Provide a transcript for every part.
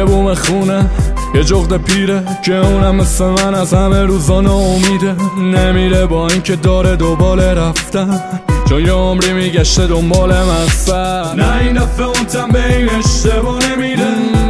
روی بوم خونه یه جغد پیره که اونم مثل من از همه روزا ناامیده. نمیره با اینکه داره دوباره رفتن، چون یه عمری میگشته دنبال مقصد. نه این دفعه اون تنبیه اشتباه نمیره،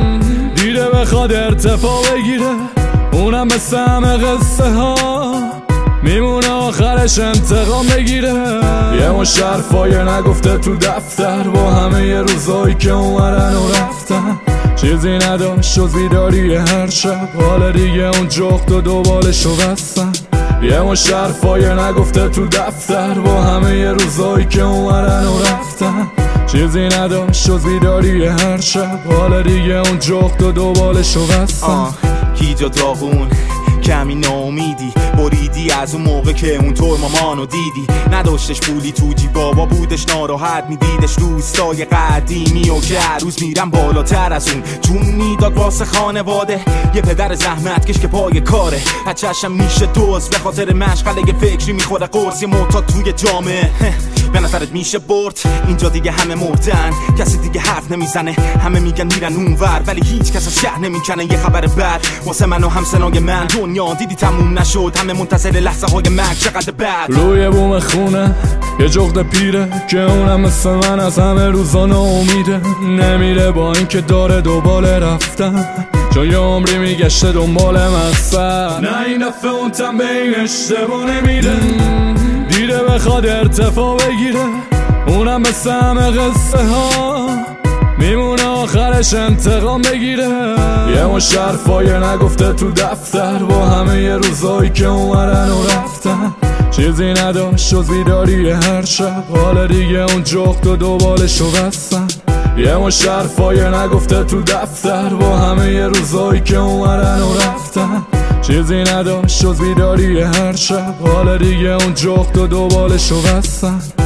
دیده بخواد ارتفاع بگیره. اونم مثل همه قصه ها میمونه آخرش انتقام بگیره. یه مش حرفای نگفته تو دفتر با همه ی روزایی که اومدن و رفتن. چیزی نداشت جز بیداری هر شب، حالا دیگه اون جغد و دوبالشو بستن. یه مش حرفای نگفته تو دفتر با همه ی روزایی که اومدن و رفتن. چیزی نداشت جز بیداری هر شب، حالا دیگه اون جغد و دوبالشو بستن. گیجا داغون کمی ناامیدی بریدی از اون موقع که اون طور مامانو دیدی. نداشتش پولی تو جیب، بابا بودش ناراحت میدیدش روستای قدیمی و که هر روز میرم بالاتر از اون. جون میداد واسه خانواده، یه پدر زحمتکش که پای کاره. از چشم میشه دوست به خاطر مشغله فکری میخوره قرص یه معتاد توی جامعه. به نظرت میشه برد اینجا دیگه همه مردن، کسی دیگه حرف نمیزنه، همه میگن میرن اونور ولی هیچ کس از شهر نمیکنه. یه خبر بد واسه من و همسنای من، دنیا دیدی تموم نشد، همه منتظر لحظه های مرگ. چقدر بد روی بوم خونه یه جغد پیره که اونم مثل من از همه روزا ناامیده. نمیره با اینکه داره دوباره رفتن، چون یه عمری میگشته دنبال مقصد. نه این دفعه اون تنبیه اشتباه نمیره، دیده بخواد ارتفاع بگیره. اونم مثل همه قصه ها میمونه آخرش انتقام بگیره. یه مش حرفای نگفته تو دفتر با همه ی روزایی که اومدن و رفتن. چیزی نداشت جز بیداری هر شب، حالا دیگه اون جغد و دوبالشو بستن. یه مش حرفای نگفته تو دفتر با همه ی روزایی که اومدن و رفتن. چیزی نداشت جز بیداری هر شب، حالا دیگه اون جغد و دوبالشو بستن.